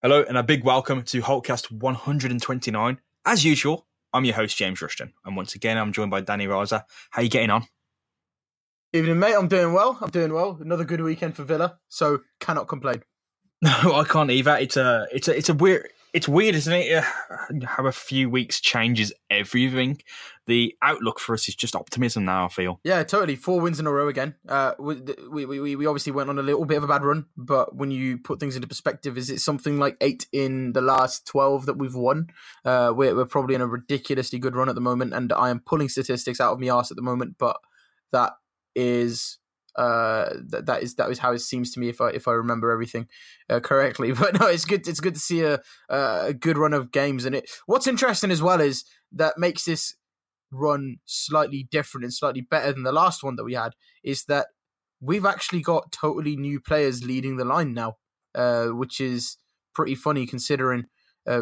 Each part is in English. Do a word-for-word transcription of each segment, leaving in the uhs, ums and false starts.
Hello and a big welcome to Hulkcast one hundred twenty-nine. As usual, I'm your host, James Rushton. And once again, I'm joined by Danny Raza. How are you getting on? Evening, mate. I'm doing well. I'm doing well. Another good weekend for Villa, so cannot complain. No, I can't either. It's a, it's a, it's a weird, it's weird, isn't it? How a few weeks changes everything. The outlook for us is just optimism now, I feel. Yeah, totally. Four wins in a row again. Uh, we, we, we, we obviously went on a little bit of a bad run, but when you put things into perspective, is it something like eight in the last twelve that we've won? Uh, we're, we're probably in a ridiculously good run at the moment, and I am pulling statistics out of my arse at the moment, but that is... Uh, that that is that is how it seems to me if I if I remember everything uh, correctly. But no, it's good. It's good to see a a good run of games. And it what's interesting as well is that makes this run slightly different and slightly better than the last one that we had is that we've actually got totally new players leading the line now, uh, which is pretty funny considering uh,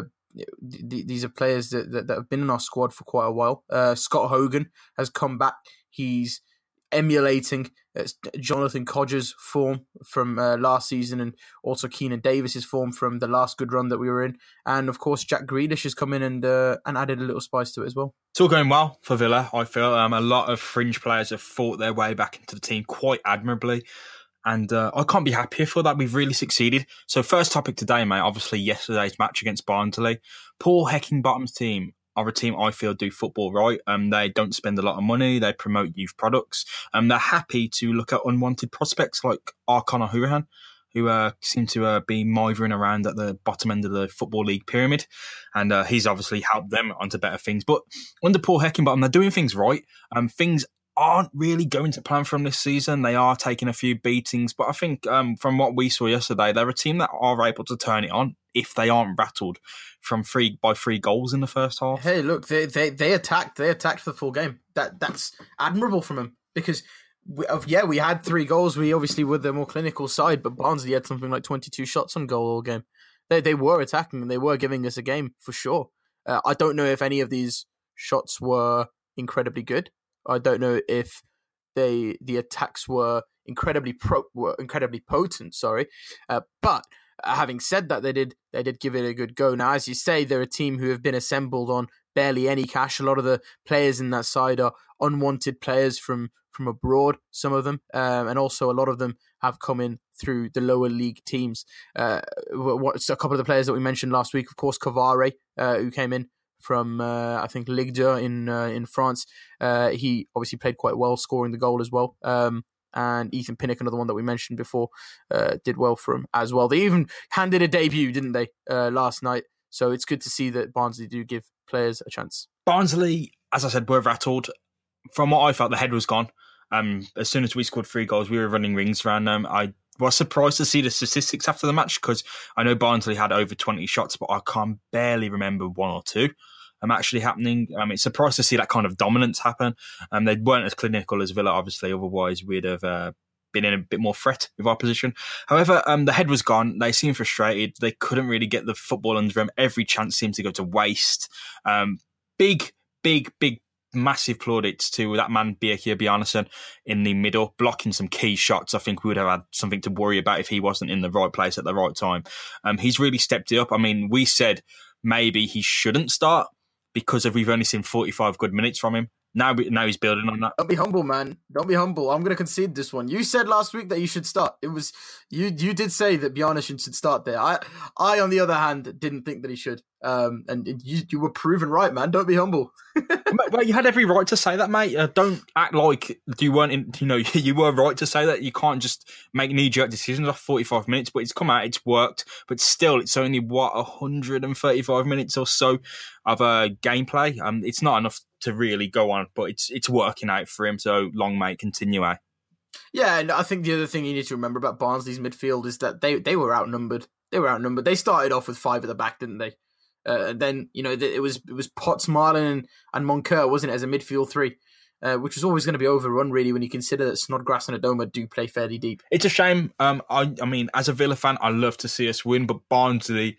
th- these are players that, that that have been in our squad for quite a while. Uh, Scott Hogan has come back. He's emulating uh, Jonathan Codger's form from uh, last season and also Keenan Davis's form from the last good run that we were in. And of course, Jack Grealish has come in and uh, and added a little spice to it as well. It's all going well for Villa, I feel. Um, a lot of fringe players have fought their way back into the team quite admirably. And uh, I can't be happier for that. We've really succeeded. So first topic today, mate, obviously yesterday's match against Barnsley. Paul Heckingbottom's team are a team I feel do football right. Um, they don't spend a lot of money. They promote youth products. Um, they're happy to look at unwanted prospects like Arkan Hourihan, who uh, seem to uh, be mithering around at the bottom end of the Football League pyramid. And uh, he's obviously helped them onto better things. But under Paul Heckingbottom, they're doing things right. Um, things aren't really going to plan for them this season. They are taking a few beatings. But I think um, from what we saw yesterday, they're a team that are able to turn it on if they aren't rattled from three by three goals in the first half. Hey, look, they they they attacked. They attacked for the full game. That that's admirable from them because we, uh, yeah, we had three goals. We obviously were the more clinical side, but Barnsley had something like twenty-two shots on goal all game. They they were attacking and they were giving us a game for sure. Uh, I don't know if any of these shots were incredibly good. I don't know if they the attacks were incredibly pro were incredibly potent. Sorry, uh, but. Having said that, they did they did give it a good go. Now, as you say, they're a team who have been assembled on barely any cash. A lot of the players in that side are unwanted players from, from abroad, some of them, um, and also a lot of them have come in through the lower league teams. Uh, what's a couple of the players that we mentioned last week, of course, Cavare, uh, who came in from, uh, I think, Ligue two in, uh, in France. Uh, he obviously played quite well, scoring the goal as well. Um, And Ethan Pinnock, another one that we mentioned before, uh, did well for him as well. They even handed a debut, didn't they, uh, last night? So it's good to see that Barnsley do give players a chance. Barnsley, as I said, were rattled. From what I felt, the head was gone. Um, as soon as we scored three goals, we were running rings around them. I was surprised to see the statistics after the match because I know Barnsley had over twenty shots, but I can barely remember one or two. Um, actually happening. Um, it's surprised to see that kind of dominance happen. Um, they weren't as clinical as Villa, obviously. Otherwise, we'd have uh, been in a bit more threat with our position. However, um, the head was gone. They seemed frustrated. They couldn't really get the football under them. Every chance seemed to go to waste. Um, big, big, big, massive plaudits to that man, Birkir Bjarnason, in the middle, blocking some key shots. I think we would have had something to worry about if he wasn't in the right place at the right time. Um, he's really stepped it up. I mean, we said maybe he shouldn't start, because of we've only seen forty-five good minutes from him. Now, now he's building on that. Don't be humble, man. Don't be humble. I'm going to concede this one. You said last week that you should start. It was you. You did say that Bjarnason should start there. I, I on the other hand, didn't think that he should. Um, and you, you were proven right, man. Don't be humble. Well, you had every right to say that, mate. Uh, don't act like you weren't. In, you know, you were right to say that. You can't just make knee-jerk decisions off forty-five minutes. But it's come out, it's worked. But still, it's only what one hundred thirty-five minutes or so of uh, gameplay. Um, it's not enough to really go on, but it's it's working out for him. So long may it continue, eh? Yeah, and I think the other thing you need to remember about Barnsley's midfield is that they they were outnumbered. They were outnumbered. They started off with five at the back, didn't they? Uh, and then, you know, it was it was Potts, Marlin, and, and Moncur, wasn't it, as a midfield three, uh, which was always going to be overrun, really, when you consider that Snodgrass and Adoma do play fairly deep. It's a shame. Um, I, I mean, as a Villa fan, I love to see us win, but Barnsley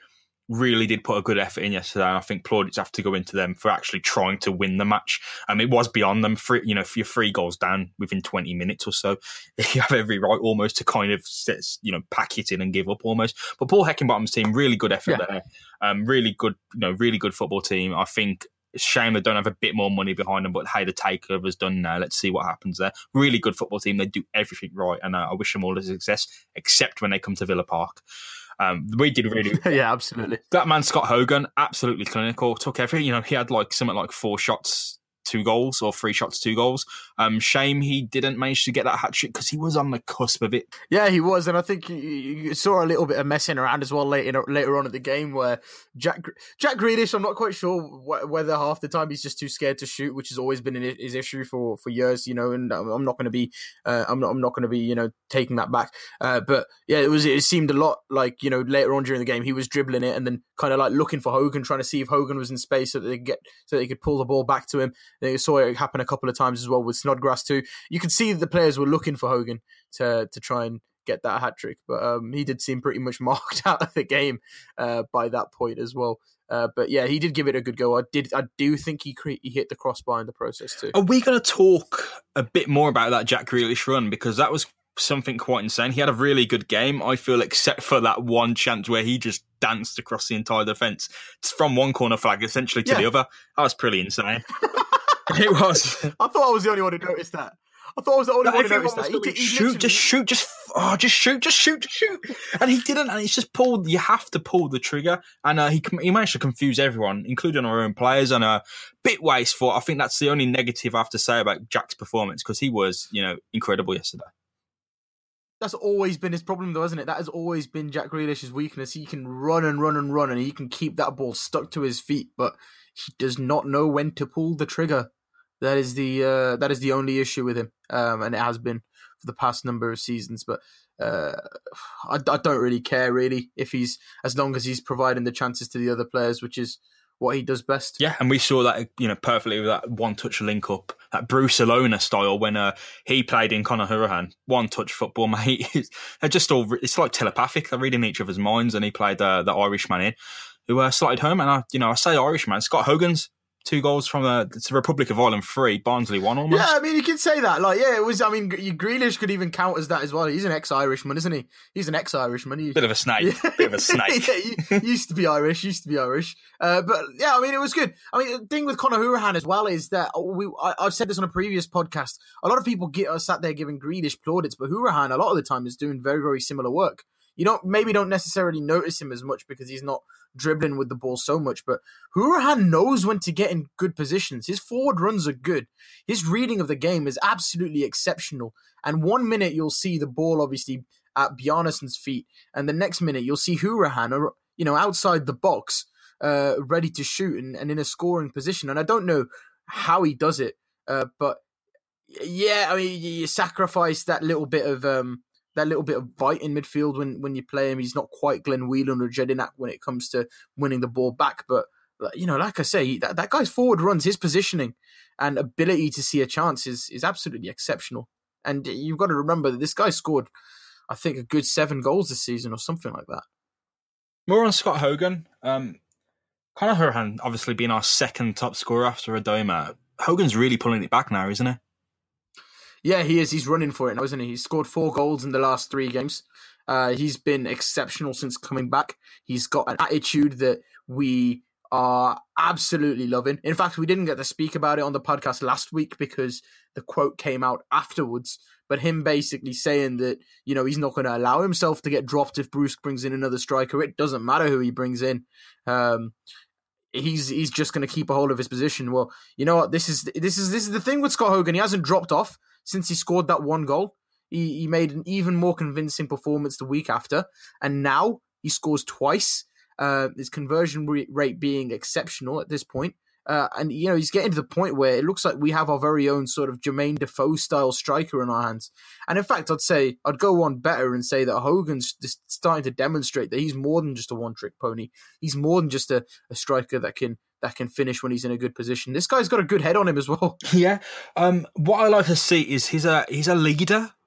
really did put a good effort in yesterday, and I think plaudits have to go into them for actually trying to win the match. Um, it was beyond them. For, you know, if you're three goals down within twenty minutes or so, you have every right almost to kind of, you know, pack it in and give up almost. But Paul Heckingbottom's team, really good effort yeah. there. Um, really good, you know, really good football team. I think it's a shame they don't have a bit more money behind them, but hey, the takeover's done now. Let's see what happens there. Really good football team. They do everything right, and uh, I wish them all the success, except when they come to Villa Park. Um, we did really yeah, absolutely. That man, Scott Hogan, absolutely clinical. Took everything. You know, he had like something like four shots, two goals, or three shots, two goals. Um, shame he didn't manage to get that hat trick because he was on the cusp of it. Yeah, he was, and I think you, you saw a little bit of messing around as well later later on at the game where Jack Jack Grealish, I'm not quite sure wh- whether half the time he's just too scared to shoot, which has always been his issue for, for years, you know. And I'm not going to be, uh, I'm not, I'm not going to be, you know, taking that back. Uh, but yeah, it was, it seemed a lot like, you know, later on during the game he was dribbling it and then kind of like looking for Hogan, trying to see if Hogan was in space so that they get so they could pull the ball back to him. They saw it happen a couple of times as well with Snodgrass too. You could see the players were looking for Hogan to to try and get that hat trick, but um, he did seem pretty much marked out of the game uh, by that point as well. Uh, but yeah, he did give it a good go. I did, I do think he cre- he hit the crossbar in the process too. Are we going to talk a bit more about that Jack Grealish run, because that was something quite insane? He had a really good game, I feel, except for that one chance where he just danced across the entire defence from one corner flag essentially to yeah. the other. That was pretty insane. It was. I thought I was the only one who noticed that. I thought I was the only no, one who noticed that. He did, he shoot, literally... just shoot, just oh, just shoot, just shoot, just shoot. And he didn't, and it's just pulled. You have to pull the trigger, and uh, he he managed to confuse everyone, including our own players, and a uh, bit wasteful. I think that's the only negative I have to say about Jack's performance, because he was, you know, incredible yesterday. That's always been his problem, though, isn't it? That has always been Jack Grealish's weakness. He can run and run and run, and he can keep that ball stuck to his feet, but he does not know when to pull the trigger. That is the uh, that is the only issue with him, um, and it has been for the past number of seasons. But uh, I, I don't really care, really, if he's as long as he's providing the chances to the other players, which is what he does best. Yeah, and we saw that, you know, perfectly with that one-touch link-up, that Bruce Alona style when uh, he played in Conor Hourihane. One-touch football, mate. They're just all, it's like telepathic. They're reading each other's minds, and he played uh, the Irishman in, who uh, slotted home. And, I, you know, I say Irishman, Scott Hogan's two goals from the, the Republic of Ireland, three. Barnsley one almost. Yeah, I mean, you could say that. Like, yeah, it was. I mean, Grealish could even count as that as well. He's an ex-Irishman, isn't he? He's an ex-Irishman. He, Bit of a snake. Yeah. Bit of a snake. Yeah, he used to be Irish. Used to be Irish. Uh, but yeah, I mean, it was good. I mean, the thing with Conor Hourihane as well is that we. I, I've said this on a previous podcast. A lot of people get uh, sat there giving Grealish plaudits, but Hourihane a lot of the time is doing very, very similar work. You don't maybe don't necessarily notice him as much because he's not dribbling with the ball so much, but Hourihane knows when to get in good positions. His forward runs are good. His reading of the game is absolutely exceptional. And one minute you'll see the ball obviously at Bjarnason's feet, and the next minute you'll see Hourihane, you know, outside the box, uh, ready to shoot and, and in a scoring position. And I don't know how he does it, uh, but yeah, I mean, you sacrifice that little bit of um, that little bit of bite in midfield when, when you play him. He's not quite Glenn Whelan or Jedinak when it comes to winning the ball back. But, you know, like I say, that, that guy's forward runs, his positioning and ability to see a chance is, is absolutely exceptional. And you've got to remember that this guy scored, I think, a good seven goals this season or something like that. More on Scott Hogan. Um, Conor Hourihane obviously being our second top scorer after Adoma. Hogan's really pulling it back now, isn't he? Yeah, he is. He's running for it now, isn't he? He's scored four goals in the last three games. Uh, he's been exceptional since coming back. He's got an attitude that we are absolutely loving. In fact, we didn't get to speak about it on the podcast last week because the quote came out afterwards. But him basically saying that, you know, he's not going to allow himself to get dropped if Bruce brings in another striker. It doesn't matter who he brings in. Um, he's he's just going to keep a hold of his position. Well, you know what? This is this is this is the thing with Scott Hogan. He hasn't dropped off since he scored that one goal. He, he made an even more convincing performance the week after. And now he scores twice. Uh, his conversion rate being exceptional at this point. Uh, and, you know, he's getting to the point where it looks like we have our very own sort of Jermaine Defoe style striker in our hands. And in fact, I'd say, I'd go on better and say that Hogan's just starting to demonstrate that he's more than just a one trick pony. He's more than just a, a striker that can that can finish when he's in a good position. This guy's got a good head on him as well. Yeah. Um, what I like to see is he's a, he's a leader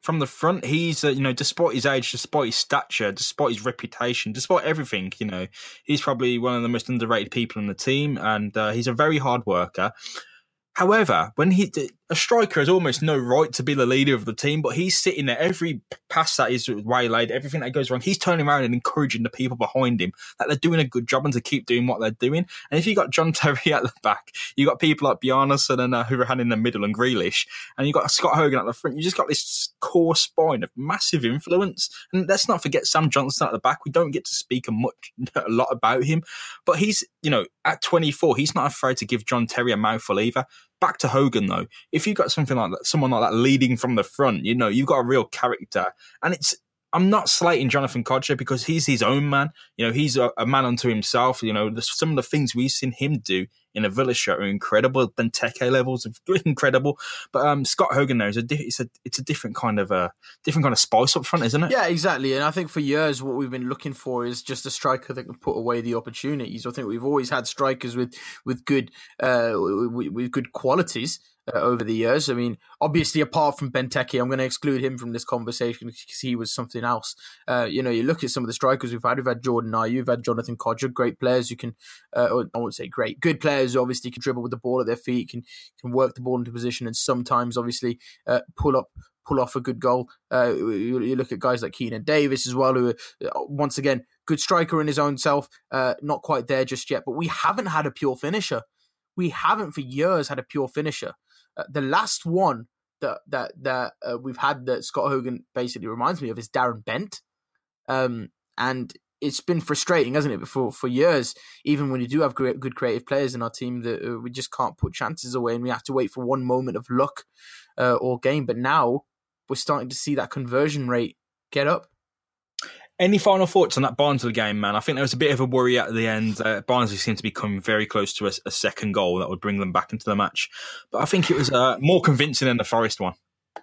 from the front, he's, uh, you know, despite his age, despite his stature, despite his reputation, despite everything, you know, he's probably one of the most underrated people in the team, and uh, he's a very hard worker. However, when he a striker has almost no right to be the leader of the team, but he's sitting there every pass that is waylaid, everything that goes wrong, he's turning around and encouraging the people behind him that they're doing a good job and to keep doing what they're doing. And if you got John Terry at the back, you got people like Bjarnason and uh, Hourihane in the middle and Grealish, and you got Scott Hogan at the front. You just got this core spine of massive influence. And let's not forget Sam Johnson at the back. We don't get to speak a much a lot about him, but he's, you know, at twenty-four, he's not afraid to give John Terry a mouthful either. Back to Hogan, though, if you've got something like that, someone like that leading from the front, you know, you've got a real character. And it's, I'm not slating Jonathan Kodjia because he's his own man. You know, he's a, a man unto himself. You know, some of the things we've seen him do in a Villa shirt are incredible. Benteke levels are incredible. But um, Scott Hogan there is a, it's a it's a different kind of a different kind of spice up front, isn't it? Yeah, exactly. And I think for years what we've been looking for is just a striker that can put away the opportunities. I think we've always had strikers with with good uh, with, with good qualities. Uh, over the years. I mean, obviously, apart from Benteke, I'm going to exclude him from this conversation because he was something else. Uh, you know, you look at some of the strikers we've had. We've had Jordan Ayew, you've had Jonathan Kodjia, great players who can, uh, I won't say great, good players who obviously can dribble with the ball at their feet, can can work the ball into position, and sometimes obviously uh, pull up. pull off a good goal. Uh, you, you look at guys like Keenan Davis as well, who are, once again, good striker in his own self, uh, not quite there just yet, but we haven't had a pure finisher. We haven't for years had a pure finisher. Uh, the last one that that that uh, we've had that Scott Hogan basically reminds me of is Darren Bent, um, and it's been frustrating, hasn't it? For for years, even when you do have great, good creative players in our team, that uh, we just can't put chances away, and we have to wait for one moment of luck uh, or game. But now we're starting to see that conversion rate get up. Any final thoughts on that Barnsley game, man? I think there was a bit of a worry at the end. Uh, Barnsley seemed to be coming very close to a, a second goal that would bring them back into the match. But I think it was uh, more convincing than the Forest one.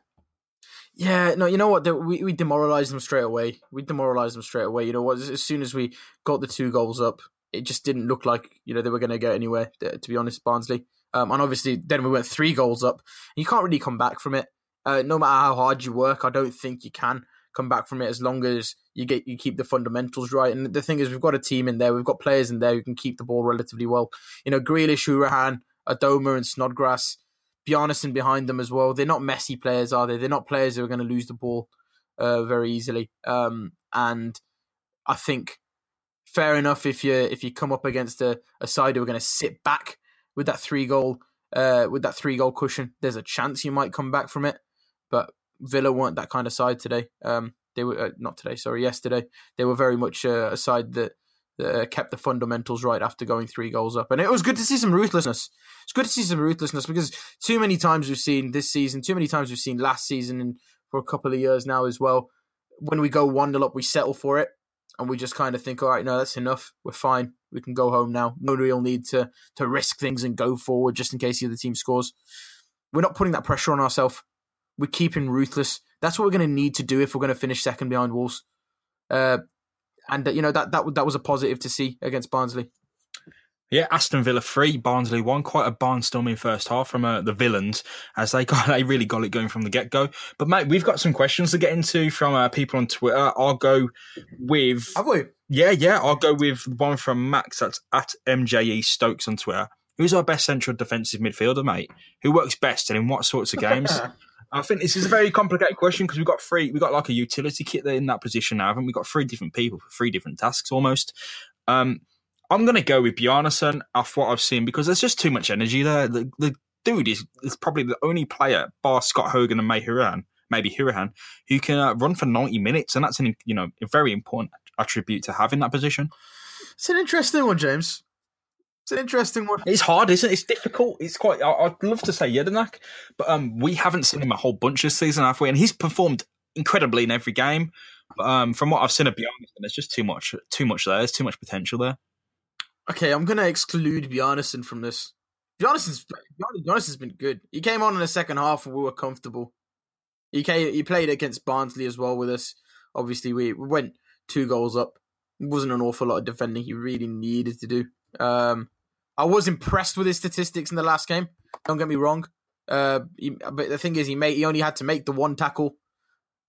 Yeah, no, you know what? We we demoralised them straight away. We demoralised them straight away. You know what? As soon as we got the two goals up, it just didn't look like, you know, they were going to get anywhere, to be honest, Barnsley. Um, and obviously, then we went three goals up. You can't really come back from it. Uh, no matter how hard you work, I don't think you can come back from it as long as you get you keep the fundamentals right. And the thing is, we've got a team in there, we've got players in there who can keep the ball relatively well. You know, Grealish, Hourihane, Adoma and Snodgrass, Bjarnason behind them as well. They're not messy players, are they? They're not players who are going to lose the ball uh, very easily. Um, and I think fair enough if you if you come up against a, a side who are going to sit back with that three goal uh, with that three goal cushion, there's a chance you might come back from it. But Villa weren't that kind of side today. Um, they were uh, not today, sorry, yesterday. They were very much uh, a side that, that uh, kept the fundamentals right after going three goals up, and it was good to see some ruthlessness. It's good to see some ruthlessness because too many times we've seen this season, too many times we've seen last season, and for a couple of years now as well. When we go one nil up, we settle for it, and we just kind of think, all right, no, that's enough. We're fine. We can go home now. No real need to to risk things and go forward just in case the other team scores. We're not putting that pressure on ourselves. We're keeping ruthless. That's what we're going to need to do if we're going to finish second behind Wolves. Uh, and, uh, you know, that, that that was a positive to see against Barnsley. Yeah, Aston Villa three, Barnsley one. Quite a barnstorming first half from uh, the Villains, as they got they really got it going from the get-go. But, mate, we've got some questions to get into from uh, people on Twitter. I'll go with... Have we? Yeah, yeah. I'll go with one from Max. That's at M J E Stokes on Twitter. Who's our best central defensive midfielder, mate? Who works best and in what sorts of games? I think this is a very complicated question because we've got three, we've got like a utility kit there in that position now, haven't we? We've got three different people for three different tasks almost. Um, I'm going to go with Bjarnason off what I've seen because there's just too much energy there. The, the dude is, is probably the only player, bar Scott Hogan and May Hourihane, maybe Hourihane, who can uh, run for ninety minutes, and that's an, you know, a very important attribute to have in that position. It's an interesting one, James. It's an interesting one. It's hard, isn't it? It's difficult. It's quite... I'd love to say Jedinak, but um, we haven't seen him a whole bunch this season, have we? And he's performed incredibly in every game. But um, from what I've seen of Bjarnason, there's just too much too much there. There's too much potential there. Okay, I'm going to exclude Bjarnason from this. Bjarnason's, Bjarnason's been good. He came on in the second half and we were comfortable. He, came, he played against Barnsley as well with us. Obviously, we went two goals up. It wasn't an awful lot of defending he really needed to do. Um, I was impressed with his statistics in the last game. Don't get me wrong. Uh, he, but the thing is, he made he only had to make the one tackle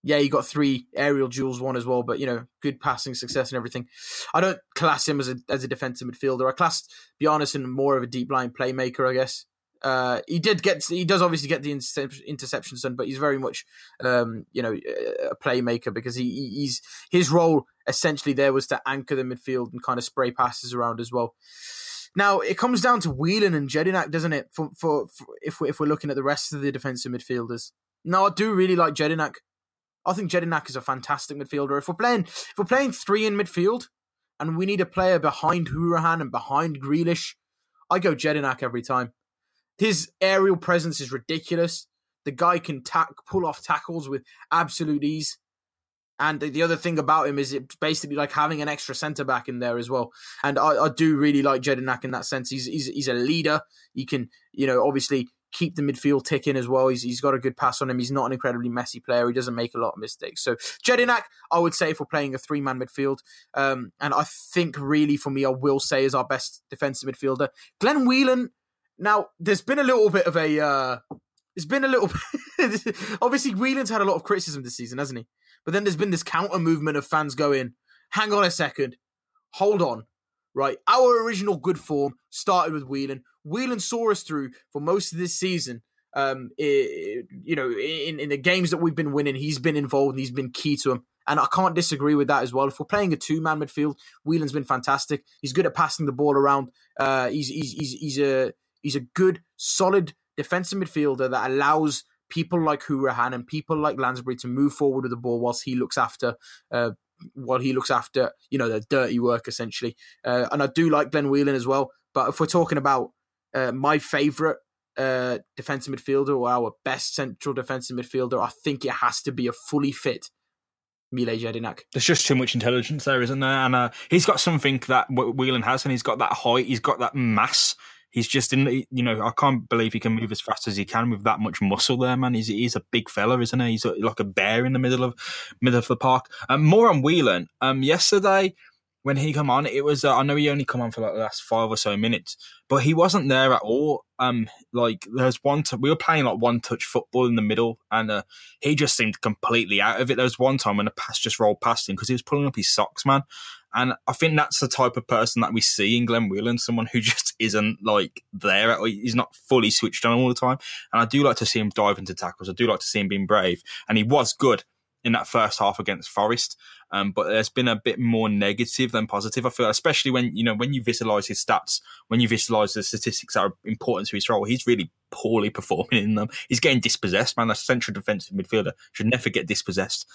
Yeah, he got three aerial duels, one as well, but, you know, good passing success and everything. I don't class him as a as a defensive midfielder. I class Bjarnason more of a deep line playmaker, I guess. Uh, he did get, he does obviously get the interceptions done, but he's very much, um, you know, a playmaker because he he's his role essentially there was to anchor the midfield and kind of spray passes around as well. Now it comes down to Whelan and Jedinak, doesn't it? For, for, for if we if we're looking at the rest of the defensive midfielders, now I do really like Jedinak. I think Jedinak is a fantastic midfielder. If we're playing, if we're playing three in midfield, and we need a player behind Hourihane and behind Grealish, I go Jedinak every time. His aerial presence is ridiculous. The guy can tack, pull off tackles with absolute ease. And the other thing about him is it's basically like having an extra centre back in there as well. And I, I do really like Jedinak in that sense. He's, he's he's a leader. He can, you know, obviously keep the midfield ticking as well. He's he's got a good pass on him. He's not an incredibly messy player. He doesn't make a lot of mistakes. So Jedinak, I would say if we're playing a three-man midfield, um, and I think really for me, I will say is our best defensive midfielder. Glenn Whelan. Now, there's been a little bit of a, uh, there's been a little bit, obviously Whelan's had a lot of criticism this season, hasn't he? But then there's been this counter movement of fans going, hang on a second, hold on, right? Our original good form started with Whelan. Whelan saw us through for most of this season. Um, it, you know, in, in the games that we've been winning, he's been involved and he's been key to them. And I can't disagree with that as well. If we're playing a two-man midfield, Whelan's been fantastic. He's good at passing the ball around. Uh, he's, he's, he's, he's a, He's a good, solid defensive midfielder that allows people like Hourihane and people like Lansbury to move forward with the ball whilst he looks after, uh, while he looks after, you know, the dirty work essentially. Uh, and I do like Glenn Whelan as well. But if we're talking about uh, my favourite uh, defensive midfielder or our best central defensive midfielder, I think it has to be a fully fit Mile Jedinak. There's just too much intelligence there, isn't there? And uh, he's got something that Whelan has, and he's got that height, he's got that mass. He's just in, you know, I can't believe he can move as fast as he can with that much muscle there, man. He's he's a big fella, isn't he? He's like a bear in the middle of middle of the park. Um, more on Whelan. Um, yesterday when he come on, it was uh, I know he only come on for like the last five or so minutes, but he wasn't there at all. Um, like there's one, t- we were playing like one touch football in the middle, and uh, he just seemed completely out of it. There was one time when a pass just rolled past him because he was pulling up his socks, man. And I think that's the type of person that we see in Glenn Whelan, someone who just isn't like there. He's not fully switched on all the time. And I do like to see him dive into tackles. I do like to see him being brave. And he was good in that first half against Forest. Um, but there's been a bit more negative than positive, I feel, especially when, you know, when you visualize his stats, when you visualize the statistics that are important to his role, he's really poorly performing in them. He's getting dispossessed, man. A central defensive midfielder should never get dispossessed.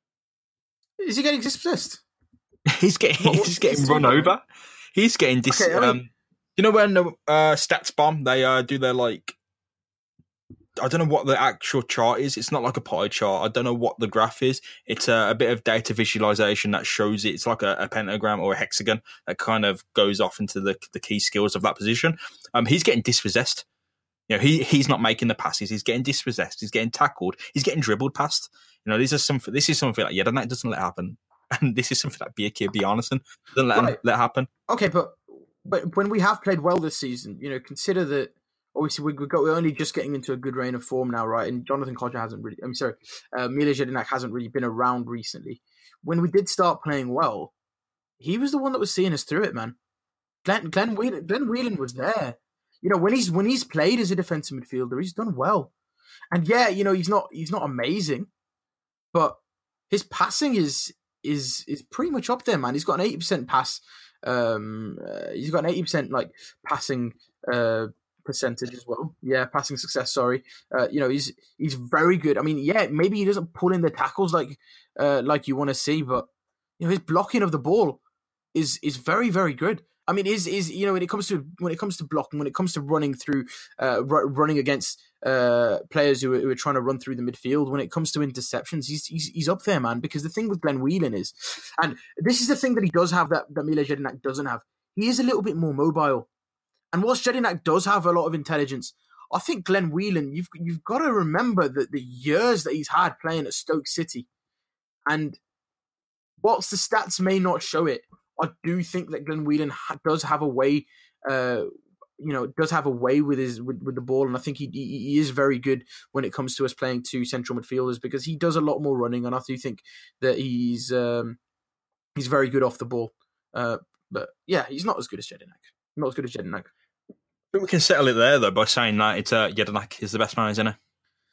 Is he getting dispossessed? He's getting what, he's getting run over. He's getting dis. Okay, I mean, um, you know when the uh, Stats Bomb they uh, do their like. I don't know what the actual chart is. It's not like a pie chart. I don't know what the graph is. It's a, a bit of data visualization that shows it. It's like a, a pentagram or a hexagon that kind of goes off into the the key skills of that position. Um, he's getting dispossessed. You know, he he's not making the passes. He's getting dispossessed. He's getting tackled. He's getting dribbled past. You know, this is something. This is something like yeah, that doesn't let happen. And this is something that Birkir Bjarnason doesn't let, right. him, let happen. Okay, but but when we have played well this season, you know, consider that obviously we, we got, we're only just getting into a good reign of form now, right? And Jonathan Kodjia hasn't really, I'm sorry, uh, Mile Jedinak hasn't really been around recently. When we did start playing well, he was the one that was seeing us through it, man. Glenn, Glenn, Whelan, Glenn Whelan was there. You know, when he's when he's played as a defensive midfielder, he's done well. And yeah, you know, he's not he's not amazing, but his passing is is is pretty much up there, man. He's got an eighty percent pass. Um, uh, he's got an eighty percent like passing uh, percentage as well. Yeah, passing success. Sorry. Uh, you know, he's he's very good. I mean, yeah, maybe he doesn't pull in the tackles like uh, like you want to see, but you know, his blocking of the ball is is very very good. I mean, is is you know when it comes to when it comes to blocking, when it comes to running through, uh, r- running against uh, players who are, who are trying to run through the midfield, when it comes to interceptions, he's he's he's up there, man. Because the thing with Glenn Whelan is, and this is the thing that he does have that that Mile Jedinak doesn't have. He is a little bit more mobile, and whilst Jedinak does have a lot of intelligence, I think Glenn Whelan, you've you've got to remember that the years that he's had playing at Stoke City, and whilst the stats may not show it, I do think that Glenn Whelan ha- does have a way. Uh, you know, does have a way with his with, with the ball, and I think he, he he is very good when it comes to us playing two central midfielders because he does a lot more running, and I do think that he's um, he's very good off the ball. Uh, but yeah, he's not as good as Jedinak. Not as good as Jedinak. I think we can settle it there though by saying that it's uh, Jedinak is the best man, isn't he?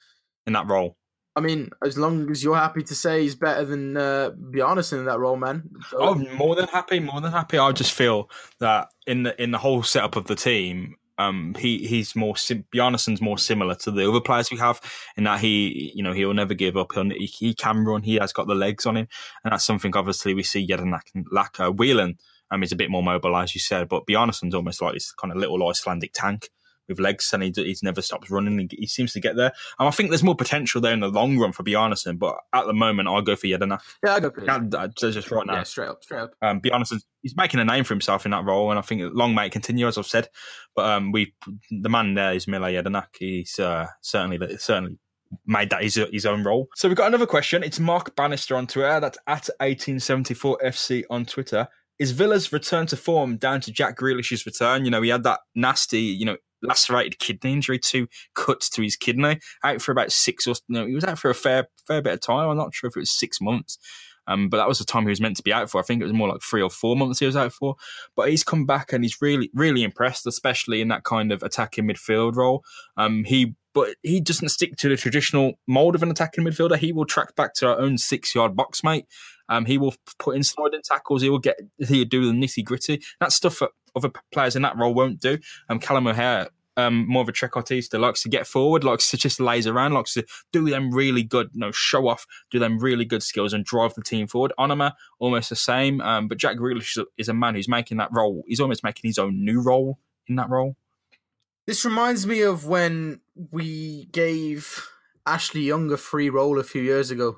In that role. I mean, as long as you're happy to say he's better than uh, Bjarnason in that role, man. So, oh, more than happy, more than happy. I just feel that in the in the whole setup of the team, um, he he's more sim- Bjarnason's more similar to the other players we have in that he, you know, he'll never give up. He'll, he he can run. He has got the legs on him, and that's something obviously we see Jedinak lack. Uh, Whelan um, is a bit more mobile, as you said, but Bjarnason's almost like this kind of little Icelandic tank with legs, and he he's never stops running. He, he seems to get there. And I think there's more potential there in the long run for Bjarnason, but at the moment, I'll go for Jedinak. Yeah, I go for Jedinak. Yeah, just right now. Yeah, straight up, straight up. Um, Bjarnason, he's making a name for himself in that role, and I think long may it continue, as I've said. But um, we, the man there is Mile Jedinak. He's uh, certainly certainly made that his, his own role. So we've got another question. It's Mark Bannister on Twitter. That's at eighteen seventy-four F C on Twitter. Is Villa's return to form down to Jack Grealish's return? You know, he had that nasty, you know, lacerated kidney injury, two cuts to his kidney, out for about six or no, he was out for a fair fair bit of time. I'm not sure if it was six months, um, but that was the time he was meant to be out for. I think it was more like three or four months he was out for. But he's come back and he's really really impressed, especially in that kind of attacking midfield role. Um, he but he doesn't stick to the traditional mould of an attacking midfielder. He will track back to our own six yard box, mate. Um, he will put in sliding tackles. He will get he'll do the nitty gritty. That's stuff that other players in that role won't do. Um, Callum O'Hare, um, more of a trequartista, likes to get forward, likes to just laze around, likes to do them really good, you know, show off, do them really good skills and drive the team forward. Onoma, almost the same. Um, but Jack Grealish is a man who's making that role. He's almost making his own new role in that role. This reminds me of when we gave Ashley Young a free role a few years ago.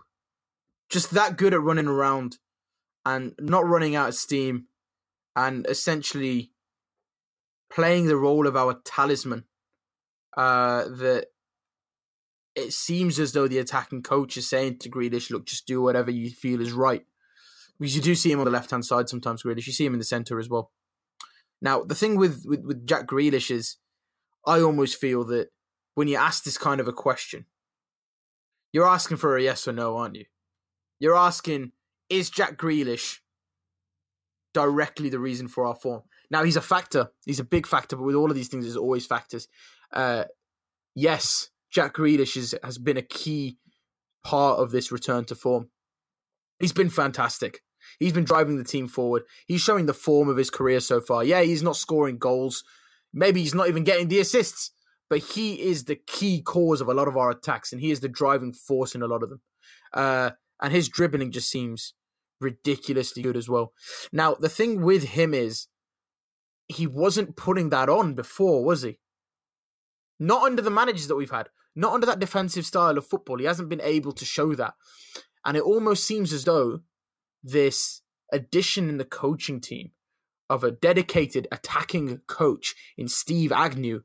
Just that good at running around and not running out of steam and essentially playing the role of our talisman. Uh, that it seems as though the attacking coach is saying to Grealish, look, just do whatever you feel is right. Because you do see him on the left-hand side sometimes, Grealish. You see him in the centre as well. Now, the thing with, with, with Jack Grealish is I almost feel that when you ask this kind of a question, you're asking for a yes or no, aren't you? You're asking, is Jack Grealish directly the reason for our form? Now, he's a factor. He's a big factor, but with all of these things, there's always factors. Uh, yes, Jack Grealish is, has been a key part of this return to form. He's been fantastic. He's been driving the team forward. He's showing the form of his career so far. Yeah, he's not scoring goals. Maybe he's not even getting the assists, but he is the key cause of a lot of our attacks, and he is the driving force in a lot of them. Uh, and his dribbling just seems ridiculously good as well. Now, the thing with him is he wasn't putting that on before, was he? Not under the managers that we've had. Not under that defensive style of football. He hasn't been able to show that. And it almost seems as though this addition in the coaching team of a dedicated attacking coach in Steve Agnew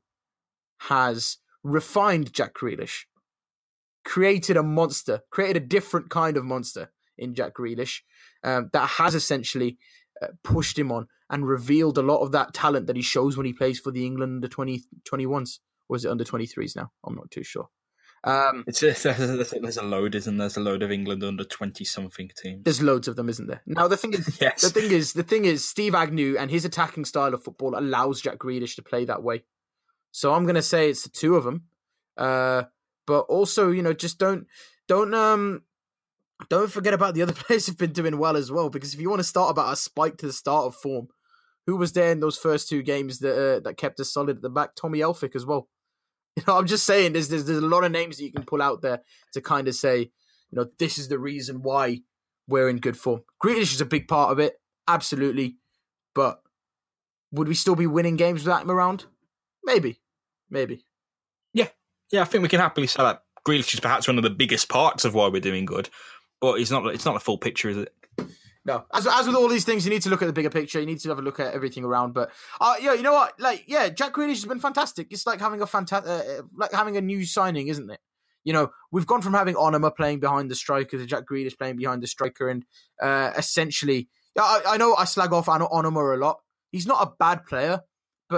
has refined Jack Grealish, created a monster, created a different kind of monster in Jack Grealish um, that has essentially uh, pushed him on and revealed a lot of that talent that he shows when he plays for the England under twenty, twenty-ones. Or is it under twenty-threes now? I'm not too sure. Um, it's a, there's a load, isn't there? There's a load of England under twenty-something teams. There's loads of them, isn't there? Now the thing is, yes. the thing is, the thing is, Steve Agnew and his attacking style of football allows Jack Grealish to play that way. So I'm going to say it's the two of them. Uh, but also, you know, just don't don't um don't forget about the other players who've been doing well as well. Because if you want to start about a spike to the start of form, who was there in those first two games that uh, that kept us solid at the back? Tommy Elphick as well. You know, I'm just saying, there's, there's there's a lot of names that you can pull out there to kind of say, you know, this is the reason why we're in good form. Grealish is a big part of it, absolutely. But would we still be winning games without him around? Maybe, maybe. Yeah, yeah. I think we can happily say that Grealish is perhaps one of the biggest parts of why we're doing good, but it's not. It's not a full picture, is it? No, as as with all these things, you need to look at the bigger picture. You need to have a look at everything around. But uh, yeah, you know what? Like, yeah, Jack Grealish has been fantastic. It's like having a fanta- uh, like having a new signing, isn't it? You know, we've gone from having Onoma playing behind the striker to Jack Grealish playing behind the striker, and uh, essentially, yeah, I, I know I slag off Onoma a lot. He's not a bad player, but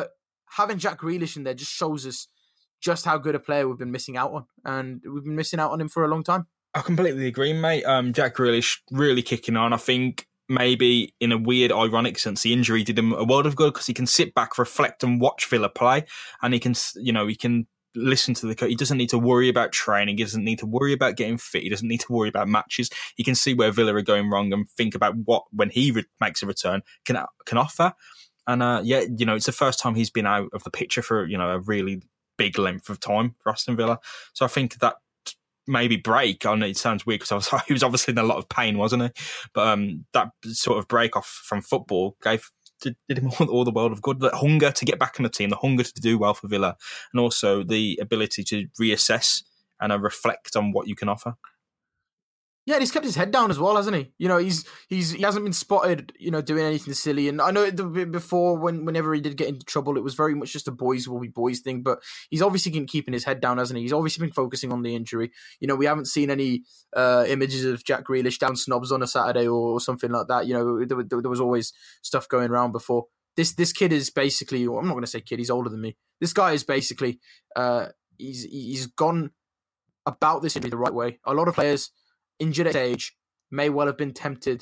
having Jack Grealish in there just shows us just how good a player we've been missing out on, and we've been missing out on him for a long time. I completely agree, mate. Um, Jack Grealish really kicking on. I think maybe in a weird, ironic sense, the injury did him a world of good because he can sit back, reflect, and watch Villa play, and he can, you know, he can listen to the coach. He doesn't need to worry about training. He doesn't need to worry about getting fit. He doesn't need to worry about matches. He can see where Villa are going wrong and think about what, when he re- makes a return, can can offer. And uh, yeah, you know, it's the first time he's been out of the picture for, you know, a really big length of time for Aston Villa. So I think that maybe break, I know it sounds weird because he was obviously in a lot of pain, wasn't he? But um, that sort of break off from football gave did, did him all, all the world of good. The hunger to get back in the team, the hunger to do well for Villa, and also the ability to reassess and uh, reflect on what you can offer. Yeah, and he's kept his head down as well, hasn't he? You know, he's he's he hasn't been spotted, you know, doing anything silly. And I know before, when whenever he did get into trouble, it was very much just a boys will be boys thing. But he's obviously been keeping his head down, hasn't he? He's obviously been focusing on the injury. You know, we haven't seen any uh, images of Jack Grealish down snobs on a Saturday or something like that. You know, there, there was always stuff going around before. This this kid is basically, well, I'm not going to say kid, he's older than me. This guy is basically, uh, he's he's gone about this injury the right way. A lot of players injured at age may well have been tempted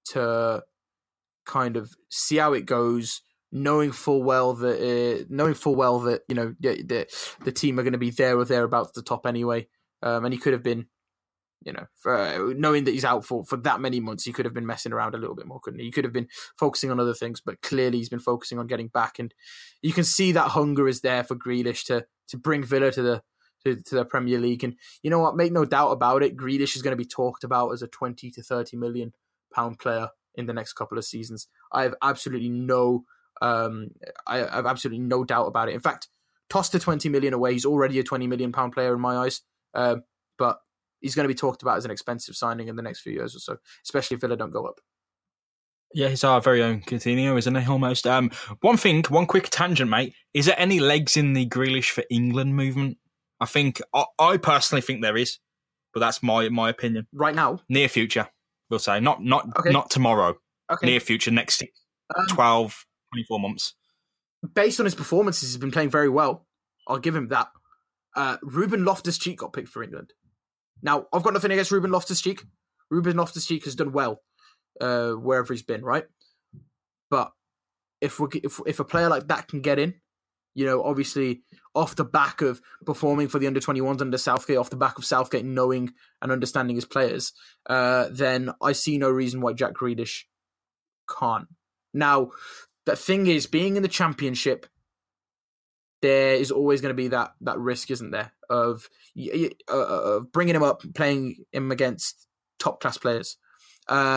to kind of see how it goes, knowing full well that uh, knowing full well that you know the the, the team are going to be there or thereabouts at the top anyway. Um, and he could have been, you know, for, uh, knowing that he's out for, for that many months, he could have been messing around a little bit more, couldn't he? He could have been focusing on other things, but clearly he's been focusing on getting back, and you can see that hunger is there for Grealish to to bring Villa to the To, to the Premier League. And you know what, make no doubt about it, Grealish is going to be talked about as a twenty to thirty million pound player in the next couple of seasons. I have absolutely no um I have absolutely no doubt about it. In fact, toss the twenty million away, he's already a twenty million pound player in my eyes. Um, but he's going to be talked about as an expensive signing in the next few years or so, especially if Villa don't go up. Yeah, he's our very own Coutinho, isn't he, almost? Um, one thing, one quick tangent, mate. Is there any legs in the Grealish for England movement? I think I, I personally think there is, but that's my my opinion. Right now, near future, we'll say not not okay. not tomorrow. Okay. Near future, next um, twelve, twenty-four months. Based on his performances, he's been playing very well. I'll give him that. Uh, Ruben Loftus-Cheek got picked for England. Now, I've got nothing against Ruben Loftus-Cheek. Ruben Loftus-Cheek has done well uh, wherever he's been, right? But if we if if a player like that can get in, you know, obviously off the back of performing for the under twenty-ones under Southgate, off the back of Southgate knowing and understanding his players, uh, then I see no reason why Jack Grealish can't. Now, the thing is, being in the Championship, there is always going to be that that risk, isn't there, of uh, of bringing him up, playing him against top class players. Uh,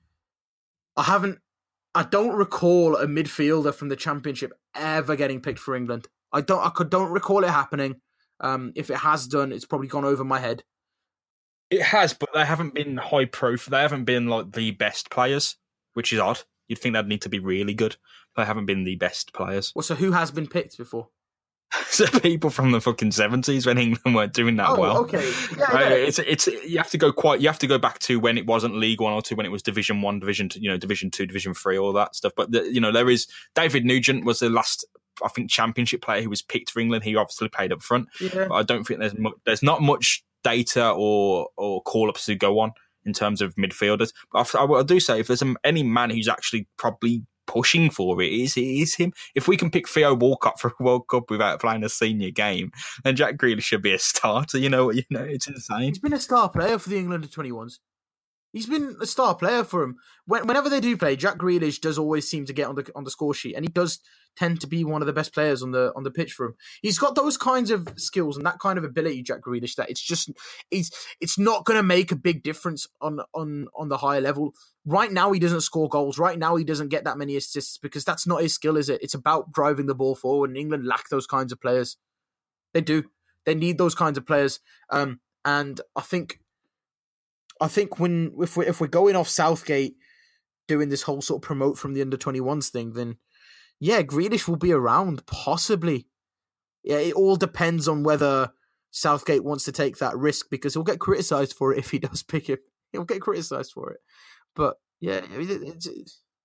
I haven't. I don't recall a midfielder from the Championship ever getting picked for England. I don't. I could don't recall it happening. Um, if it has done, it's probably gone over my head. It has, but they haven't been high profile. They haven't been like the best players, which is odd. You'd think they'd need to be really good. They haven't been the best players. Well, so who has been picked before? So people from the fucking seventies when England weren't doing that oh, well. Okay, yeah, right? yeah. It's it's you have to go quite. You have to go back to when it wasn't League One or Two, when it was Division One, Division Two, you know, Division Two, Division Three, all that stuff. But the, you know, there is David Nugent was the last, I think, Championship player who was picked for England. He obviously played up front. Yeah. But I don't think there's mu- there's not much data or or call ups to go on in terms of midfielders. But I, I do say if there's any man who's actually probably pushing for it is it is him. If we can pick Theo Walcott for a World Cup without playing a senior game, then Jack Grealish should be a starter. You know, you know, it's insane. He's been a star player for the England under twenty-ones. He's been a star player for him. When, whenever they do play, Jack Grealish does always seem to get on the on the score sheet, and he does tend to be one of the best players on the on the pitch for him. He's got those kinds of skills and that kind of ability, Jack Grealish, that it's just it's it's not going to make a big difference on on on the higher level. Right now, he doesn't score goals. Right now, he doesn't get that many assists because that's not his skill, is it? It's about driving the ball forward, and England lack those kinds of players. They do. They need those kinds of players, um, and I think. I think when if we if we're going off Southgate doing this whole sort of promote from the under twenty-ones thing, then yeah, Grealish will be around possibly. Yeah, it all depends on whether Southgate wants to take that risk because he'll get criticised for it if he does pick him. He'll get criticised for it, but yeah, it's,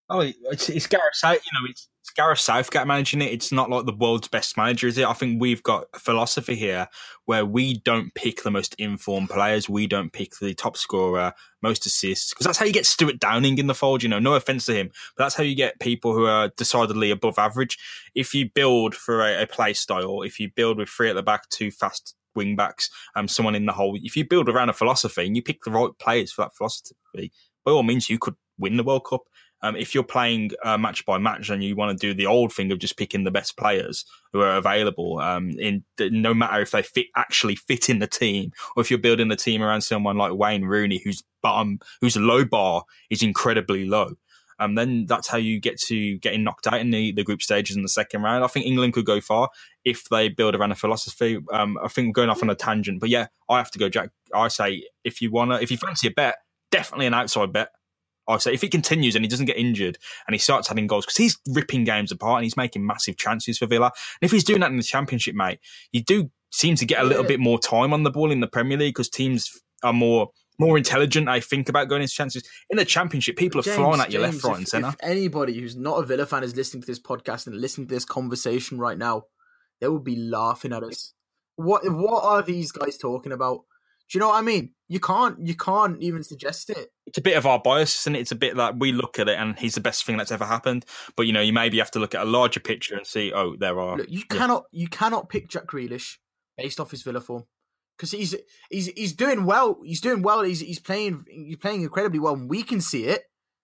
Oh, it's, it's Gareth South. You know, it's, it's Gareth Southgate managing it. It's not like the world's best manager, is it? I think we've got a philosophy here where we don't pick the most informed players. We don't pick the top scorer, most assists, because that's how you get Stuart Downing in the fold. You know, no offense to him, but that's how you get people who are decidedly above average. If you build for a, a play style, if you build with three at the back, two fast wing backs, um, someone in the hole. If you build around a philosophy and you pick the right players for that philosophy, by all means, you could win the World Cup. Um, if you're playing uh, match by match and you want to do the old thing of just picking the best players who are available, um, in no matter if they fit actually fit in the team, or if you're building the team around someone like Wayne Rooney, whose bottom, whose low bar is incredibly low, um, then that's how you get to getting knocked out in the, the group stages in the second round. I think England could go far if they build around a philosophy. Um, I think we're going off on a tangent, but yeah, I have to go, Jack. I say if you wanna, if you fancy a bet, definitely an outside bet. I say if he continues and he doesn't get injured and he starts having goals, because he's ripping games apart and he's making massive chances for Villa. And if he's doing that in the Championship, mate, you do seem to get a little yeah. bit more time on the ball in the Premier League because teams are more more intelligent, I think, about going into chances. In the Championship, people are James, flying at you James, left, right, if, and centre. If anybody who's not a Villa fan is listening to this podcast and listening to this conversation right now, they would be laughing at us. What what are these guys talking about? Do you know what I mean? You can't you can't even suggest it. It's a bit of our bias, and it? It's a bit like we look at it and he's the best thing that's ever happened. But you know, you maybe have to look at a larger picture and see, oh, there are. Look, you yeah. cannot you cannot pick Jack Grealish based off his Villa form because he's he's he's doing well. He's doing well. He's he's playing he's playing incredibly well. And we can see it,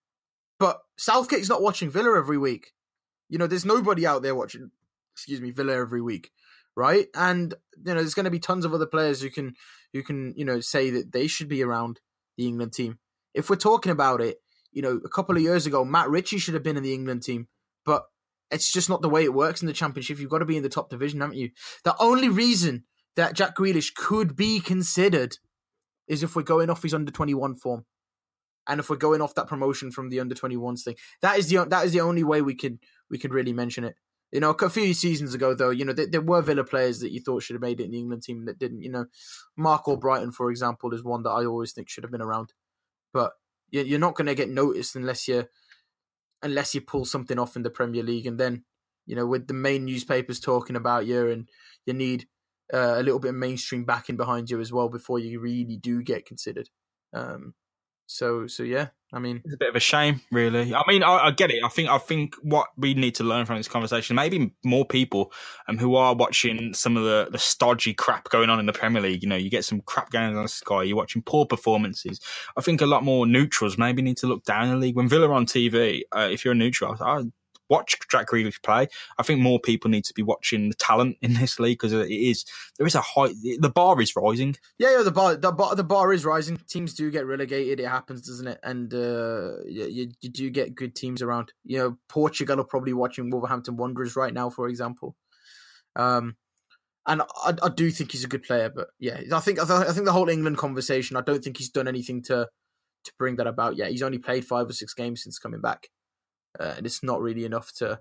but Southgate's not watching Villa every week. You know, there's nobody out there watching. Excuse me, Villa every week, right? And you know, there's going to be tons of other players who can. who can, you know, say that they should be around the England team. If we're talking about it, you know, a couple of years ago, Matt Ritchie should have been in the England team, but it's just not the way it works in the Championship. You've got to be in the top division, haven't you? The only reason that Jack Grealish could be considered is if we're going off his under twenty-one form. And if we're going off that promotion from the under twenty-ones thing. That is the that is the only way we could we could really mention it. You know, a few seasons ago, though, you know, there, there were Villa players that you thought should have made it in the England team that didn't. You know, Mark Albrighton, for example, is one that I always think should have been around. But you're not going to get noticed unless you unless you pull something off in the Premier League. And then, you know, with the main newspapers talking about you, and you need uh, a little bit of mainstream backing behind you as well before you really do get considered. Um, so, so yeah. I mean, it's a bit of a shame, really. I mean, I, I get it. I think I think what we need to learn from this conversation, maybe more people um, who are watching some of the, the stodgy crap going on in the Premier League. You know, you get some crap games on Sky, you're watching poor performances. I think a lot more neutrals maybe need to look down the league. When Villa are on T V, uh, if you're a neutral, I watch Jack Grealish play. I think more people need to be watching the talent in this league because it is there is a high. The bar is rising. Yeah, yeah, the bar, the bar, the bar is rising. Teams do get relegated. It happens, doesn't it? And uh, you, you do get good teams around. You know, Portugal are probably watching Wolverhampton Wanderers right now, for example. Um, and I, I do think he's a good player, but yeah, I think I think the whole England conversation. I don't think he's done anything to to bring that about yet. He's only played five or six games since coming back. Uh, and it's not really enough to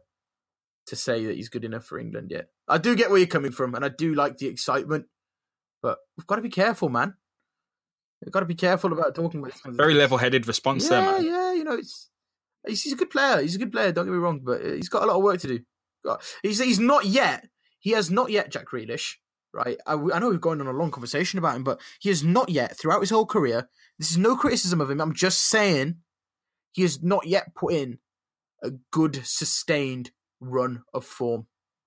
to say that he's good enough for England yet. I do get where you're coming from, and I do like the excitement, but we've got to be careful, man. We've got to be careful about talking about this. Very level-headed response yeah, there, man. Yeah, you know, it's he's, he's a good player. He's a good player, don't get me wrong, but he's got a lot of work to do. He's he's not yet, he has not yet, Jack Grealish, right? I, I know we've gone on a long conversation about him, but he has not yet, throughout his whole career, this is no criticism of him, I'm just saying he has not yet put in a good, sustained run of form.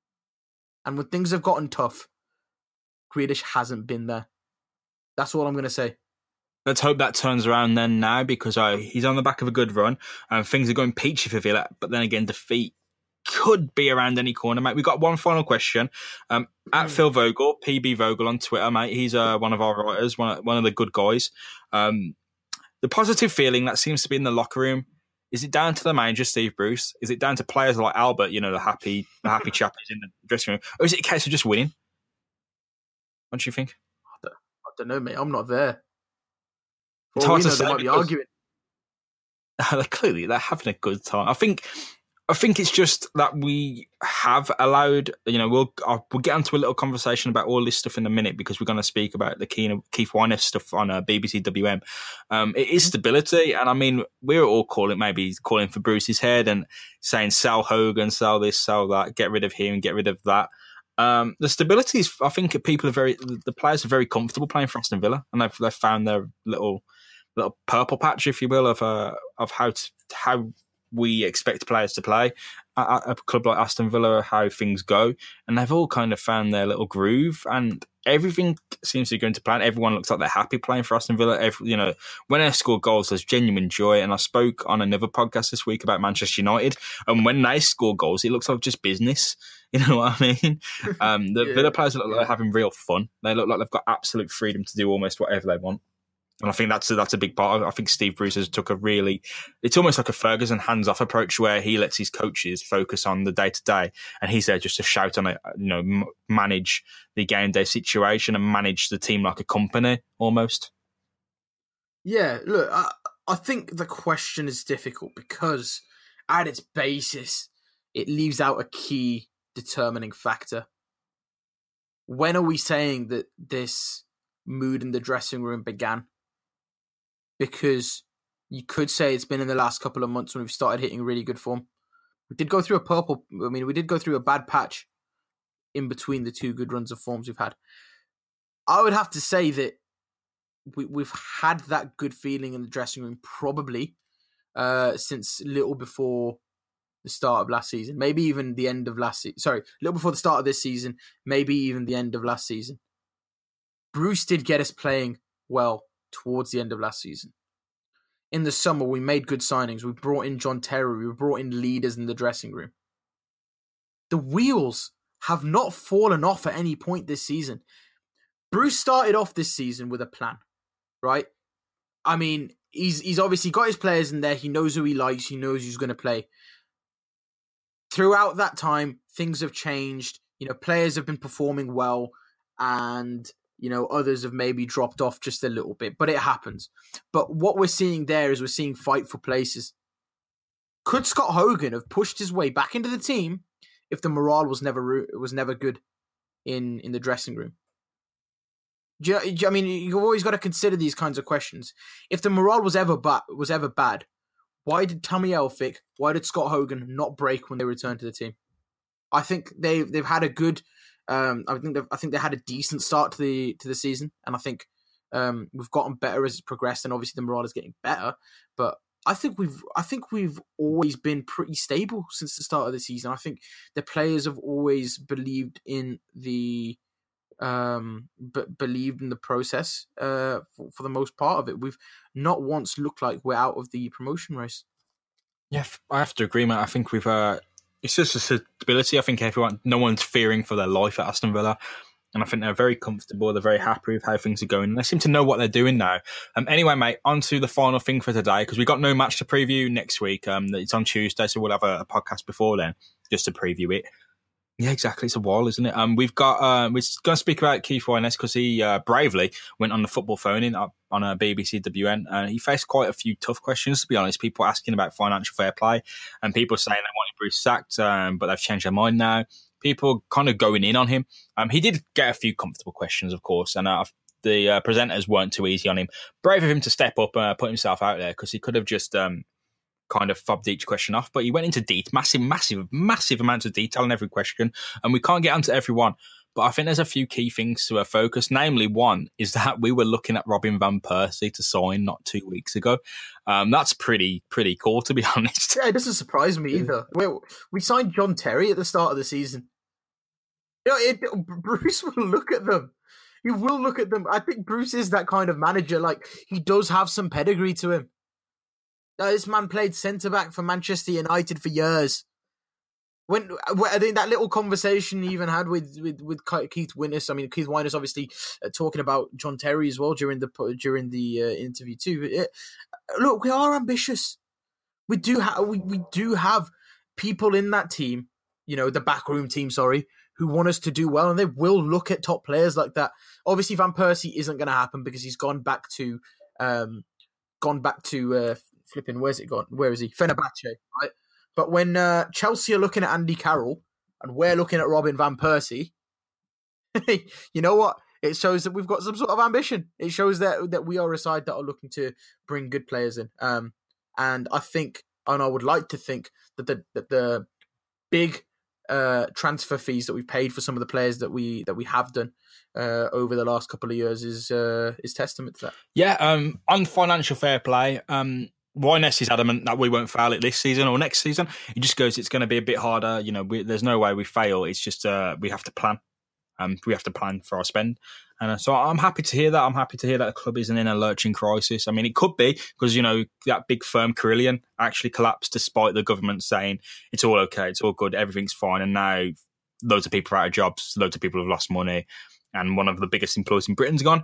And when things have gotten tough, Grealish hasn't been there. That's all I'm going to say. Let's hope that turns around then now, because uh, he's on the back of a good run and things are going peachy for Villa. But then again, defeat could be around any corner, mate. We've got one final question. Um, at mm. Phil Vogel, P B Vogel on Twitter, mate. He's uh, one of our writers, one, one of the good guys. Um, the positive feeling that seems to be in the locker room, is it down to the manager, Steve Bruce? Is it down to players like Albert, you know, the happy the happy chap who's in the dressing room? Or is it a case of just winning? What do you think? I don't, I don't know, mate. I'm not there. It's hard to know, say. They might be arguing. Clearly, they're having a good time. I think I think it's just that we have allowed, you know, we'll uh, we'll get into a little conversation about all this stuff in a minute because we're going to speak about the Keith, Keith Wyness stuff on uh, B B C W M. Um, it is stability, and I mean, we're all calling, maybe calling for Bruce's head and saying sell Hogan, sell this, sell that, get rid of him, get rid of that. Um, the stability is, I think people are very, the players are very comfortable playing for Aston Villa, and they've, they've found their little little purple patch, if you will, of uh, of how to, how we expect players to play at a club like Aston Villa, how things go, and they've all kind of found their little groove, and everything seems to be going to plan. Everyone looks like they're happy playing for Aston Villa. Every, you know, when they score goals, there's genuine joy. And I spoke on another podcast this week about Manchester United, and when they score goals, it looks like just business. You know what I mean? Um, the yeah. Villa players look like they're having real fun. They look like they've got absolute freedom to do almost whatever they want. And I think that's a, that's a big part of it. I think Steve Bruce has took a really, it's almost like a Ferguson hands-off approach where he lets his coaches focus on the day-to-day and he's there just to shout on it, you know, m- manage the game-day situation and manage the team like a company almost. Yeah, look, I, I think the question is difficult because at its basis, it leaves out a key determining factor. When are we saying that this mood in the dressing room began? Because you could say it's been in the last couple of months when we've started hitting really good form. We did go through a purple, I mean, we did go through a bad patch in between the two good runs of forms we've had. I would have to say that we, we've had that good feeling in the dressing room probably uh, since little before the start of last season. Maybe even the end of last season. Sorry, a little before the start of this season. Maybe even the end of last season. Bruce did get us playing well towards the end of last season. In the summer, we made good signings. We brought in John Terry. We brought in leaders in the dressing room. The wheels have not fallen off at any point this season. Bruce started off this season with a plan, right? I mean, he's he's obviously got his players in there. He knows who he likes. He knows who's going to play. Throughout that time, things have changed. You know, players have been performing well and you know, others have maybe dropped off just a little bit, but it happens. But what we're seeing there is we're seeing fight for places. Could Scott Hogan have pushed his way back into the team if the morale was never was never good in, in the dressing room? Do you, do you, I mean, you've always got to consider these kinds of questions. If the morale was ever ba- was ever bad, why did Tommy Elphick, why did Scott Hogan not break when they returned to the team? I think they've they've had a good. Um, I think I think they had a decent start to the to the season, and I think um, we've gotten better as it's progressed, and obviously the morale is getting better. But I think we've I think we've always been pretty stable since the start of the season. I think the players have always believed in the um, b- believed in the process uh, for, for the most part of it. We've not once looked like we're out of the promotion race. Yeah, I have to agree, mate. I think we've. Uh... It's just a stability. I think everyone, no one's fearing for their life at Aston Villa. And I think they're very comfortable. They're very happy with how things are going. And they seem to know what they're doing now. Um, anyway, mate, on to the final thing for today, because we've got no match to preview next week. Um, it's on Tuesday, so we'll have a, a podcast before then, just to preview it. Yeah, exactly. It's a while, isn't it? Um, we've got uh, we're going to speak about Keith Wyness because he uh, bravely went on the football phone in uh, on a B B C W N, and he faced quite a few tough questions. To be honest, people asking about financial fair play, and people saying they wanted Bruce sacked, um, but they've changed their mind now. People kind of going in on him. Um, he did get a few comfortable questions, of course, and uh, the uh, presenters weren't too easy on him. Brave of him to step up and uh, put himself out there because he could have just. Um, kind of fobbed each question off, but he went into deep, massive, massive, massive amounts of detail in every question, and we can't get onto every one. But I think there's a few key things to our focus. Namely, one is that we were looking at Robin van Persie to sign not two weeks ago. Um, that's pretty, pretty cool, to be honest. Yeah, it doesn't surprise me either. We, we signed John Terry at the start of the season. You know, it, Bruce will look at them. He will look at them. I think Bruce is that kind of manager. Like, he does have some pedigree to him. Now, this man played centre-back for Manchester United for years. When, when I think that little conversation he even had with, with, with Keith Wyness, I mean, Keith Wyness obviously uh, talking about John Terry as well during the during the uh, interview too. It, look, we are ambitious. We do have we, we do have people in that team, you know, the backroom team, sorry, who want us to do well, and they will look at top players like that. Obviously, Van Persie isn't going to happen because he's gone back to, um, gone back to uh, flipping. Where's it gone? Where is he? Fenerbahce, right? But when uh, Chelsea are looking at Andy Carroll and we're looking at Robin van Persie, you know what? It shows that we've got some sort of ambition. It shows that that we are a side that are looking to bring good players in. Um, and I think, and I would like to think that the that the big uh, transfer fees that we've paid for some of the players that we that we have done uh, over the last couple of years is uh, is testament to that. Yeah, um, on financial fair play, um, Wyness is adamant that we won't fail it this season or next season. He just goes, it's going to be a bit harder. You know, we, there's no way we fail. It's just uh, we have to plan. Um, we have to plan for our spend. And uh, so I'm happy to hear that. I'm happy to hear that the club isn't in a lurching crisis. I mean, it could be because, you know, that big firm Carillion actually collapsed despite the government saying it's all okay, it's all good, everything's fine. And now loads of people are out of jobs, loads of people have lost money, and one of the biggest employers in Britain's gone.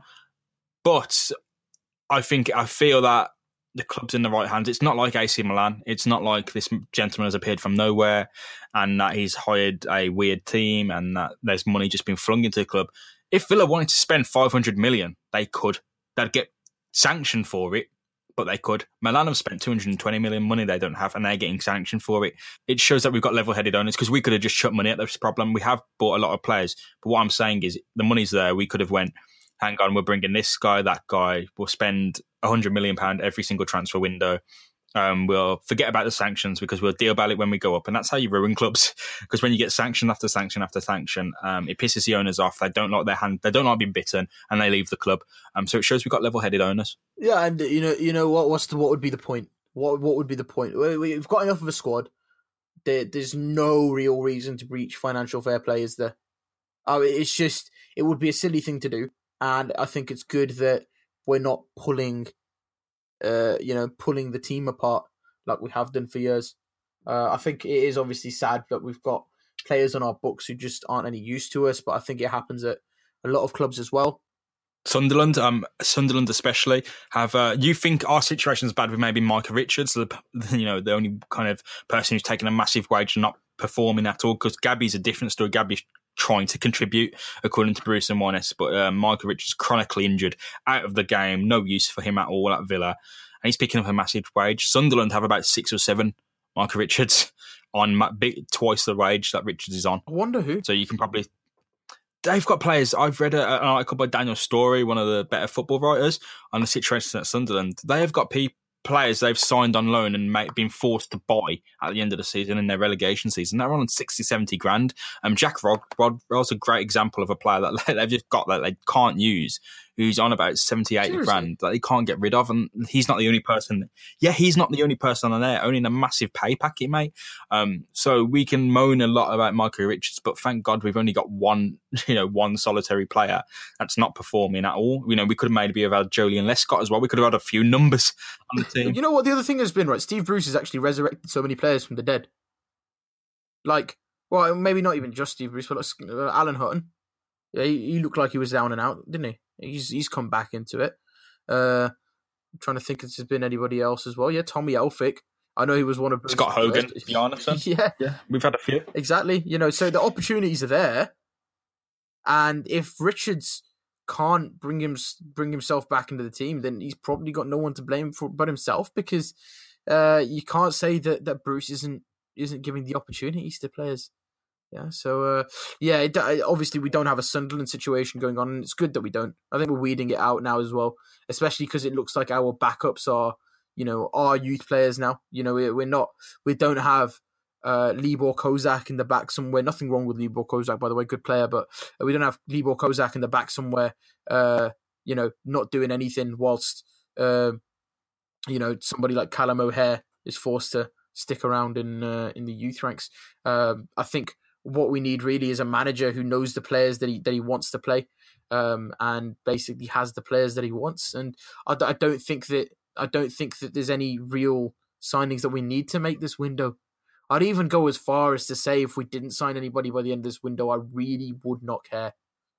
But I think, I feel that the club's in the right hands. It's not like A C Milan. It's not like this gentleman has appeared from nowhere and that he's hired a weird team and that there's money just been flung into the club. If Villa wanted to spend five hundred million, they could. They'd get sanctioned for it, but they could. Milan have spent two hundred twenty million money they don't have, and they're getting sanctioned for it. It shows that we've got level-headed owners because we could have just chucked money at this problem. We have bought a lot of players, but what I'm saying is the money's there. We could have went, hang on, we're bringing this guy, that guy. We'll spend one hundred million pounds every single transfer window. Um, we'll forget about the sanctions because we'll deal about it when we go up. And that's how you ruin clubs. Because when you get sanction after sanction after sanction, um, it pisses the owners off. They don't like their hand. They don't like being bitten, and they leave the club. Um, so it shows we've got level-headed owners. Yeah, and you know, you know what? What's the what would be the point? What what would be the point? We've got enough of a squad. There, there's no real reason to breach financial fair play, is there? Uh, it's just it would be a silly thing to do, and I think it's good that we're not pulling. Uh, you know, pulling the team apart like we have done for years. Uh, I think it is obviously sad that we've got players on our books who just aren't any use to us, but I think it happens at a lot of clubs as well. Sunderland, um, Sunderland especially, have. Uh, you think our situation is bad with maybe Micah Richards, the, you know, the only kind of person who's taken a massive wage and not performing at all? Because Gabby's a different story. Gabby's trying to contribute, according to Bruce and Wyness, but uh, Micah Richards chronically injured, out of the game, no use for him at all at Villa, and he's picking up a massive wage. Sunderland have about six or seven Micah Richards on big, twice the wage that Richards is on. I wonder who. So you can probably... They've got players. I've read a, an article by Daniel Story, one of the better football writers, on the situation at Sunderland. They have got people, players they've signed on loan and may, been forced to buy at the end of the season in their relegation season. They're on sixty, seventy grand. Um, Jack Rod, Rod, Rod's a great example of a player that they've just got that they can't use, who's on about seventy, eighty Seriously? grand that they can't get rid of. And he's not the only person. Yeah, he's not the only person on there, owning a massive pay packet, mate. Um, so we can moan a lot about Michael Richards, but thank God we've only got one, you know, one solitary player that's not performing at all. You know, we could have maybe have had Joleon Lescott as well. We could have had a few numbers on the team. You know what the other thing has been, right? Steve Bruce has actually resurrected so many players from the dead. Like, well, maybe not even just Steve Bruce, but like uh, Alan Hutton. Yeah, he, he looked like he was down and out, didn't he? He's he's come back into it. Uh, I'm trying to think if there's been anybody else as well. Yeah, Tommy Elphick. I know he was one of Bruce's Scott Hogan, Bjarnason. yeah, yeah, we've had a few. Exactly. You know, so the opportunities are there, and if Richards can't bring him bring himself back into the team, then he's probably got no one to blame for but himself, because uh, you can't say that, that Bruce isn't isn't giving the opportunities to players. Yeah, so uh, yeah, it, obviously we don't have a Sunderland situation going on, and it's good that we don't. I think we're weeding it out now as well, especially because it looks like our backups are, you know, our youth players now. You know, we're not, we don't have uh, Libor Kozak in the back somewhere. Nothing wrong with Libor Kozak, by the way, good player, but we don't have Libor Kozak in the back somewhere. Uh, you know, not doing anything whilst uh, you know, somebody like Callum O'Hare is forced to stick around in uh, in the youth ranks. Um, I think what we need really is a manager who knows the players that he that he wants to play, um, and basically has the players that he wants. And I, I don't think that I don't think that there's any real signings that we need to make this window. I'd even go as far as to say if we didn't sign anybody by the end of this window, I really would not care.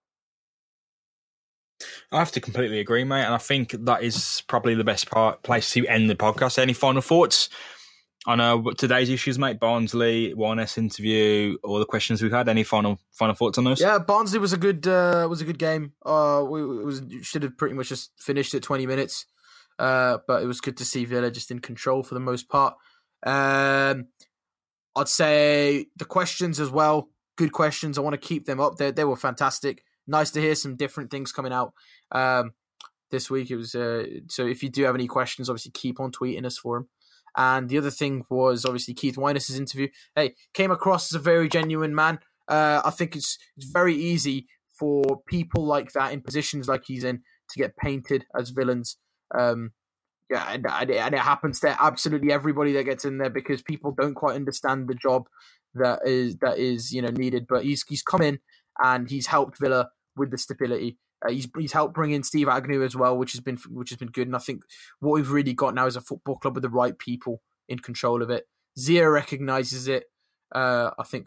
I have to completely agree, mate, and I think that is probably the best part, place to end the podcast. Any final thoughts on uh, today's issues, mate? Barnsley, Wyness interview, all the questions we've had. Any final final thoughts on those? Yeah, Barnsley was a good uh, was a good game. Uh, we it was should have pretty much just finished at twenty minutes, uh, but it was good to see Villa just in control for the most part. Um, I'd say the questions as well. Good questions. I want to keep them up. They they were fantastic. Nice to hear some different things coming out um, this week. It was uh, so if you do have any questions, obviously keep on tweeting us for them. And the other thing was obviously Keith Winus' interview. Hey, came across as a very genuine man. Uh, I think it's it's very easy for people like that in positions like he's in to get painted as villains. Um, yeah, and, and it happens to absolutely everybody that gets in there because people don't quite understand the job that is that is you know needed. But he's he's come in and he's helped Villa with the stability. Uh, he's he's helped bring in Steve Agnew as well, which has been which has been good. And I think what we've really got now is a football club with the right people in control of it. Zia recognises it. Uh, I think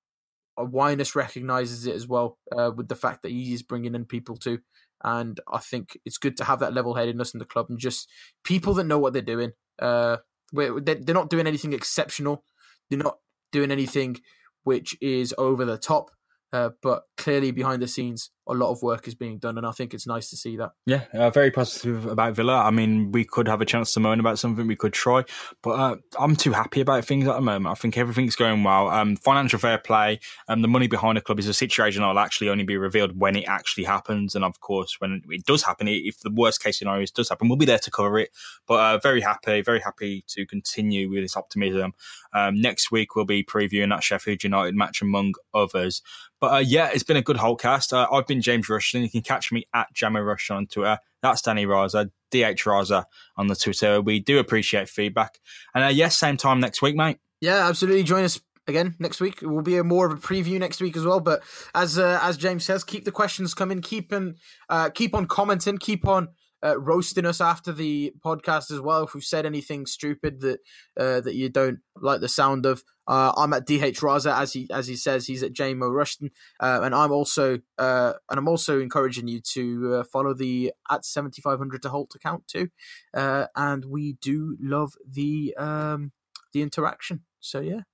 Winus recognises it as well uh, with the fact that he's bringing in people too. And I think it's good to have that level-headedness in the club and just people that know what they're doing. Uh, they're not doing anything exceptional. They're not doing anything which is over the top. Uh, but clearly behind the scenes, a lot of work is being done, and I think it's nice to see that. Yeah, uh, very positive about Villa. I mean, we could have a chance to moan about something, we could try, but uh, I'm too happy about things at the moment. I think everything's going well. Um, financial fair play, um, the money behind the club is a situation that will actually only be revealed when it actually happens, and of course, when it does happen, if the worst case scenario does happen, we'll be there to cover it. But uh, very happy, very happy to continue with this optimism. Um, next week, we'll be previewing that Sheffield United match, among others. But uh, yeah, it's been a good Hulkcast. Uh, I've been James Rushton. You can catch me at Jammer Rush on Twitter. That's Danny Raza, D H Raza on the Twitter. We do appreciate feedback. And uh, yes, same time next week, mate. Yeah, absolutely. Join us again next week. It will be a more of a preview next week as well. But as uh, as James says, keep the questions coming. Keep, in, uh, keep on commenting. Keep on uh, roasting us after the podcast as well. If we've said anything stupid that uh, that you don't like the sound of. Uh, I'm at D H Raza, as he as he says. He's at J Mo Rushton, uh, and I'm also uh, and I'm also encouraging you to uh, follow the at seventy-five hundred to Holt account too. Uh, and we do love the um, the interaction. So yeah,